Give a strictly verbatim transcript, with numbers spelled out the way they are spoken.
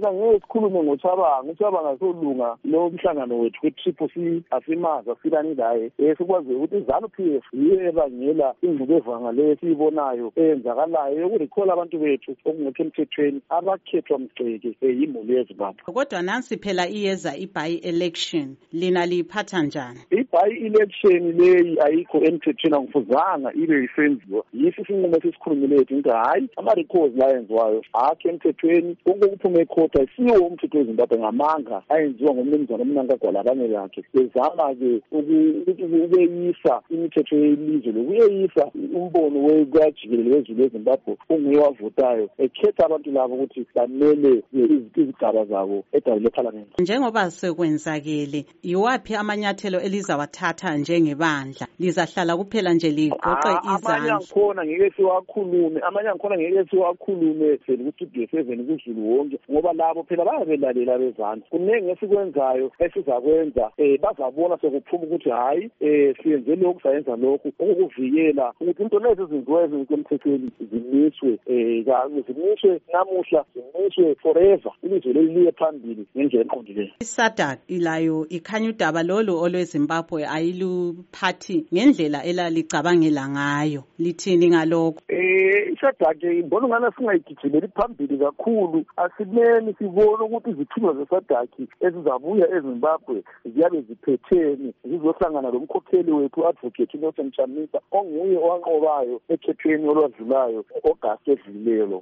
thina ngeke sikhulume ngoChabanga. uChabanga asolunga lo mhlangano wethu we-Triple C asimazi asilani laye. Eh sikwazi ukuthi iZANU-P F yiyo ebangela ingxubevanga le siyibonayo eyenzakalayo yokurikhola abantu bethu okungekho emthethweni abakhethwa mgceke yimuli yeZimbabwe. Kodwa nansi phela iyeza i-by-election lina liyiphatha njani? I-by-election leyi ayikho emthethweni angifuzanga ibe isenziwa. Yiso isinqumo esisikhulumileyo ukuthi hayi ama-records la yenziwayo akho emthethweni. Konke okuphume ecourt ayisiwo umthetho weZimbabwe ngamanga ayenziwa ngomnumzana uMnangagwa labanye lakhe. Bezama-ke ukuyeyisa imithetho yelizwe lokuyeyisa umbono wekajikelele wezulu leZimbabwe onguye wavotayo ekhetha abantu labo ukuthi bamele izigaba zabo edale lephalamende. Njengoba sekwenzakele, yiwaphi amanyathelo elizawathatha njengebandla? Lizahlala kuphela nje ligoqe izandla? Amanye angikhona ngeke siwakhulume, amanye angikhona ngeke siwakhulume ku-Studio seven kuZulu wonke ngoba labo phela bayabelalela bezandla. Kuningi esikwenzayo esizakwenza eh bazabona sekuphuma ukuthi hayi eh siyenze lokhu sayenza lokhu ukuvikela ukuthi into lezi ezenziwayo emthethweni zimiswe eh zimiswe namuhla zimiswe forever ilizwe liye phambili ngendlela eqondileyo. I-SADC ilayo ikhanya udaba lolu olweZimbabwe ayiluphathi ngendlela elalicabangela ngayo. Lithini ngalokho? Eh i-SADC ibona ngana singayigijimeli phambili kakhulu. Asimeni sibone ukuthi izithunywa ze-SADC ezizabuya eZimbabwe ziyabe ziphetheni zizohlangana lomkhokheli wethu advocate Nelson Chamisa onguye owanqobayo ekhethweni olwadlulayo August edlulileyo.